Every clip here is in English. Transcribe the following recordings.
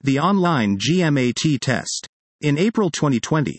The online GMAT test. In April 2020,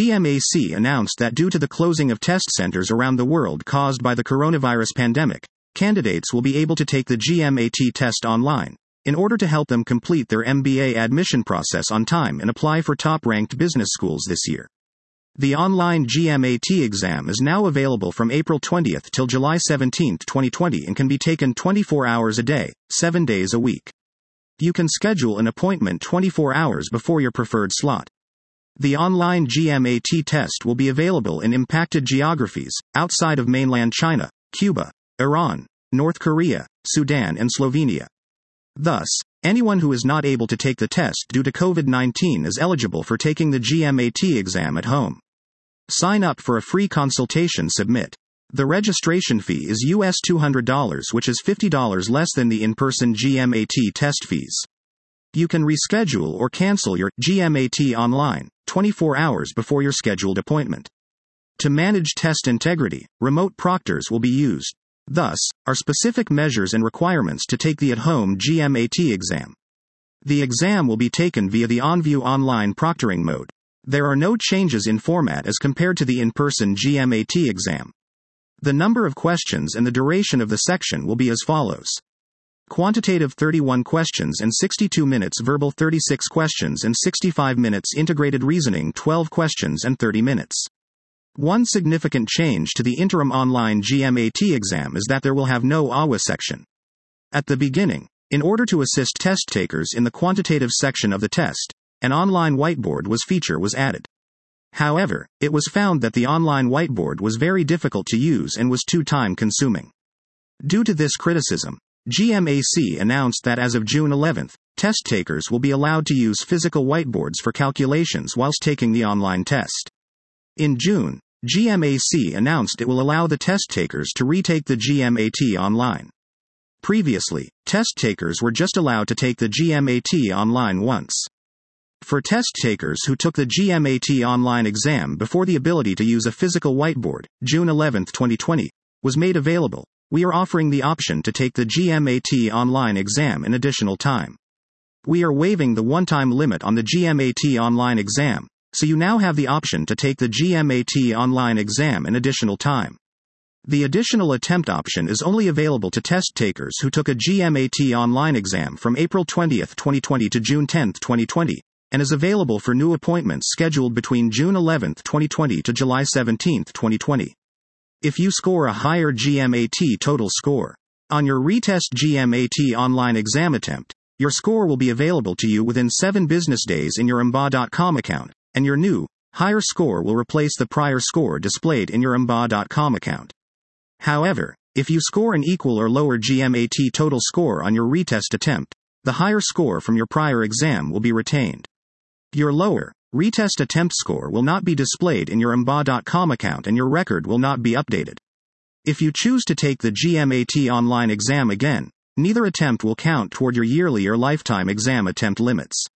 GMAC announced that due to the closing of test centers around the world caused by the coronavirus pandemic, candidates will be able to take the GMAT test online, in order to help them complete their MBA admission process on time and apply for top-ranked business schools this year. The online GMAT exam is now available from April 20th till July 17, 2020 and can be taken 24 hours a day, 7 days a week. You can schedule an appointment 24 hours before your preferred slot. The online GMAT test will be available in impacted geographies, outside of mainland China, Cuba, Iran, North Korea, Sudan and Slovenia. Thus, anyone who is not able to take the test due to COVID-19 is eligible for taking the GMAT exam at home. Sign up for a free consultation. Submit. The registration fee is US $200, which is $50 less than the in-person GMAT test fees. You can reschedule or cancel your GMAT online 24 hours before your scheduled appointment. To manage test integrity, remote proctors will be used. Thus, are specific measures and requirements to take the at-home GMAT exam. The exam will be taken via the OnView online proctoring mode. There are no changes in format as compared to the in-person GMAT exam. The number of questions and the duration of the section will be as follows. Quantitative 31 questions and 62 minutes, verbal 36 questions and 65 minutes, integrated reasoning 12 questions and 30 minutes. One significant change to the interim online GMAT exam is that there will have no AWA section. At the beginning, in order to assist test takers in the quantitative section of the test, an online whiteboard was added. However, it was found that the online whiteboard was very difficult to use and was too time-consuming. Due to this criticism, GMAC announced that as of June 11, test takers will be allowed to use physical whiteboards for calculations whilst taking the online test. In June, GMAC announced it will allow the test takers to retake the GMAT online. Previously, test takers were just allowed to take the GMAT online once. For test takers who took the GMAT online exam before the ability to use a physical whiteboard, June 11, 2020, was made available, we are offering the option to take the GMAT online exam in additional time. We are waiving the one-time limit on the GMAT online exam, so you now have the option to take the GMAT online exam in additional time. The additional attempt option is only available to test takers who took a GMAT online exam from April 20, 2020 to June 10, 2020, and is available for new appointments scheduled between June 11, 2020 to July 17, 2020. If you score a higher GMAT total score on your retest GMAT online exam attempt, your score will be available to you within 7 business days in your mba.com account, and your new, higher score will replace the prior score displayed in your mba.com account. However, if you score an equal or lower GMAT total score on your retest attempt, the higher score from your prior exam will be retained. Your lower, retest attempt score will not be displayed in your mba.com account and your record will not be updated. If you choose to take the GMAT online exam again, neither attempt will count toward your yearly or lifetime exam attempt limits.